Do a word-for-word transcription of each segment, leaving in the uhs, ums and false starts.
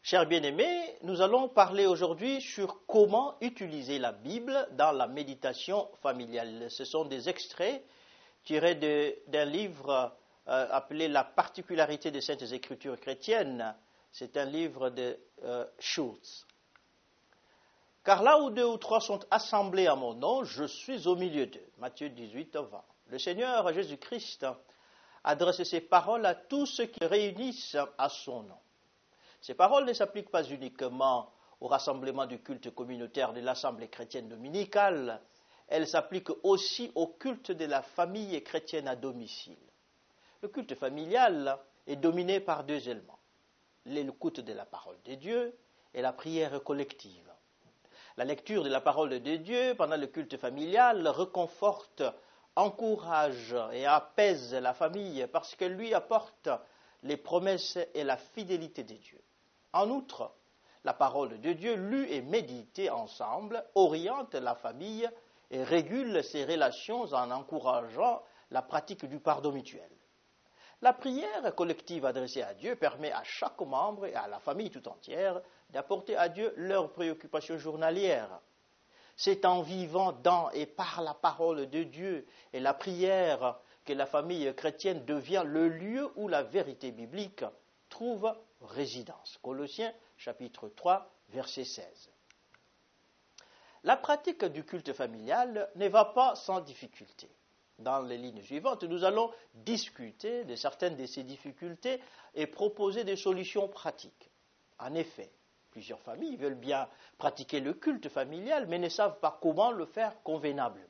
Chers bien-aimés, nous allons parler aujourd'hui sur comment utiliser la Bible dans la méditation familiale. Ce sont des extraits tirés d'un livre euh, appelé La particularité des Saintes Écritures chrétiennes. C'est un livre de euh, Schultz. Car là où deux ou trois sont assemblés à mon nom, je suis au milieu d'eux. Matthieu dix-huit, vingt. Le Seigneur Jésus-Christ adresse ses paroles à tous ceux qui réunissent à son nom. Ces paroles ne s'appliquent pas uniquement au rassemblement du culte communautaire de l'Assemblée chrétienne dominicale, elles s'appliquent aussi au culte de la famille chrétienne à domicile. Le culte familial est dominé par deux éléments, l'écoute de la parole de Dieu et la prière collective. La lecture de la parole de Dieu pendant le culte familial réconforte, encourage et apaise la famille parce qu'elle lui apporte les promesses et la fidélité de Dieu. En outre, la parole de Dieu, lue et méditée ensemble, oriente la famille et régule ses relations en encourageant la pratique du pardon mutuel. La prière collective adressée à Dieu permet à chaque membre et à la famille tout entière d'apporter à Dieu leurs préoccupations journalières. C'est en vivant dans et par la parole de Dieu et la prière que la famille chrétienne devient le lieu où la vérité biblique trouve résidence. Colossiens chapitre trois, verset seize. La pratique du culte familial ne va pas sans difficulté. Dans les lignes suivantes, nous allons discuter de certaines de ces difficultés et proposer des solutions pratiques. En effet, plusieurs familles veulent bien pratiquer le culte familial, mais ne savent pas comment le faire convenablement.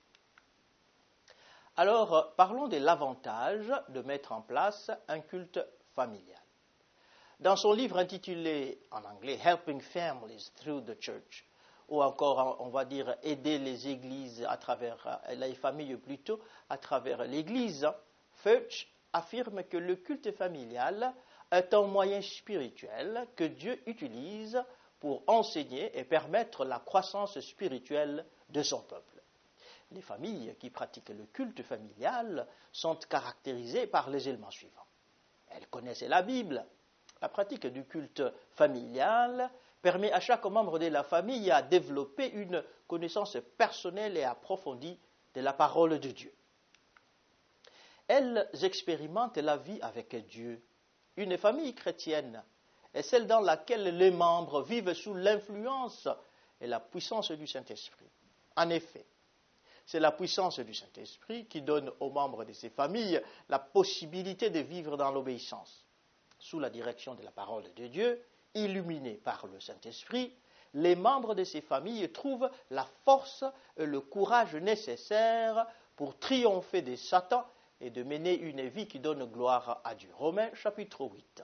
Alors, parlons de l'avantage de mettre en place un culte familial. Dans son livre intitulé en anglais « Helping Families Through the Church », ou encore, on va dire, « Aider les églises à travers, les familles plutôt, à travers l'église », Feuch affirme que le culte familial est un moyen spirituel que Dieu utilise pour enseigner et permettre la croissance spirituelle de son peuple. Les familles qui pratiquent le culte familial sont caractérisées par les éléments suivants. Elles connaissent la Bible. La pratique du culte familial permet à chaque membre de la famille à développer une connaissance personnelle et approfondie de la parole de Dieu. Elles expérimentent la vie avec Dieu. Une famille chrétienne est celle dans laquelle les membres vivent sous l'influence et la puissance du Saint-Esprit. En effet, c'est la puissance du Saint-Esprit qui donne aux membres de ces familles la possibilité de vivre dans l'obéissance. Sous la direction de la parole de Dieu, illuminés par le Saint-Esprit, les membres de ces familles trouvent la force et le courage nécessaires pour triompher de Satan et de mener une vie qui donne gloire à Dieu. Romains chapitre huit.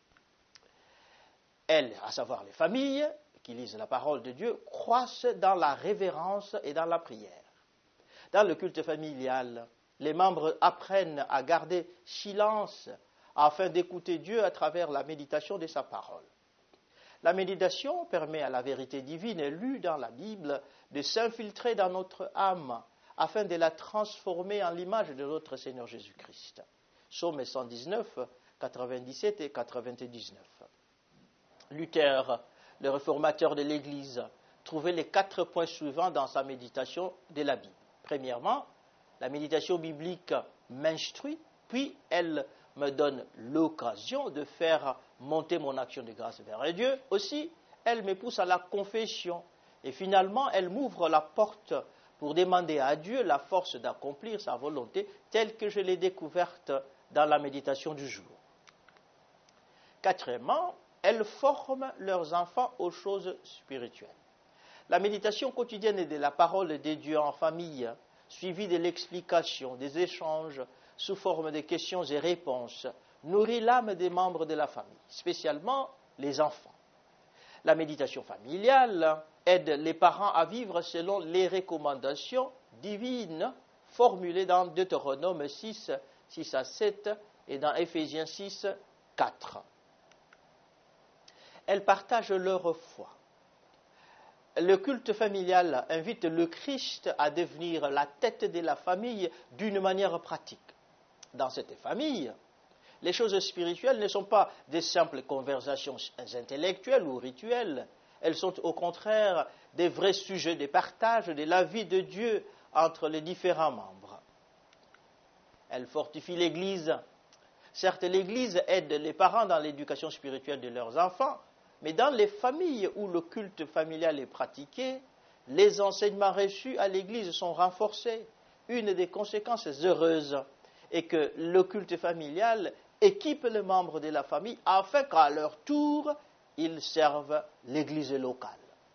Elles, à savoir les familles qui lisent la parole de Dieu, croissent dans la révérence et dans la prière. Dans le culte familial, les membres apprennent à garder silence afin d'écouter Dieu à travers la méditation de sa parole. La méditation permet à la vérité divine lue dans la Bible de s'infiltrer dans notre âme afin de la transformer en l'image de notre Seigneur Jésus-Christ. Psaume cent dix-neuf, quatre-vingt-dix-sept et quatre-vingt-dix-neuf. Luther, le réformateur de l'Église, trouvait les quatre points suivants dans sa méditation de la Bible. Premièrement, la méditation biblique m'instruit, puis elle me donne l'occasion de faire monter mon action de grâce vers Dieu. Aussi, elle me pousse à la confession. Et finalement, elle m'ouvre la porte pour demander à Dieu la force d'accomplir sa volonté telle que je l'ai découverte dans la méditation du jour. Quatrièmement, elle forme leurs enfants aux choses spirituelles. La méditation quotidienne de la parole de Dieu en famille, suivie de l'explication, des échanges, sous forme de questions et réponses, nourrit l'âme des membres de la famille, spécialement les enfants. La méditation familiale aide les parents à vivre selon les recommandations divines formulées dans Deutéronome six, six à sept et dans Éphésiens six, quatre. Elles partagent leur foi. Le culte familial invite le Christ à devenir la tête de la famille d'une manière pratique. Dans cette famille, Les choses spirituelles ne sont pas des simples conversations intellectuelles ou rituelles. Elles sont au contraire des vrais sujets de partage de la vie de Dieu entre les différents membres. Elles fortifient l'Église. Certes, l'Église aide les parents dans l'éducation spirituelle de leurs enfants, mais dans les familles où le culte familial est pratiqué, les enseignements reçus à l'Église sont renforcés. Une des conséquences heureuses est que le culte familial équipe les membres de la famille afin qu'à leur tour, ils servent l'Église locale.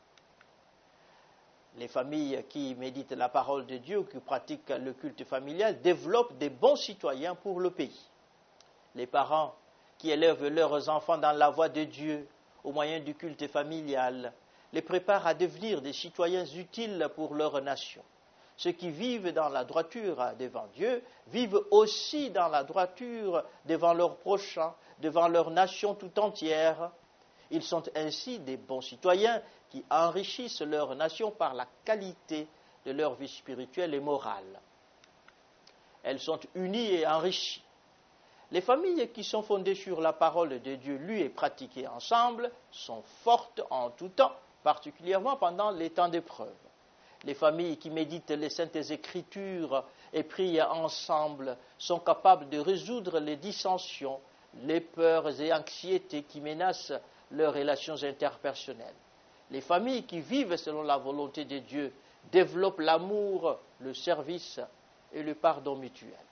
Les familles qui méditent la parole de Dieu, qui pratiquent le culte familial, développent des bons citoyens pour le pays. Les parents qui élèvent leurs enfants dans la voie de Dieu, au moyen du culte familial, les préparent à devenir des citoyens utiles pour leur nation. Ceux qui vivent dans la droiture devant Dieu vivent aussi dans la droiture devant leurs prochains, devant leur nation tout entière. Ils sont ainsi des bons citoyens qui enrichissent leur nation par la qualité de leur vie spirituelle et morale. Elles sont unies et enrichies. Les familles qui sont fondées sur la parole de Dieu lue et pratiquée ensemble sont fortes en tout temps, particulièrement pendant les temps d'épreuve. Les familles qui méditent les saintes écritures et prient ensemble sont capables de résoudre les dissensions, les peurs et anxiétés qui menacent leurs relations interpersonnelles. Les familles qui vivent selon la volonté de Dieu développent l'amour, le service et le pardon mutuel.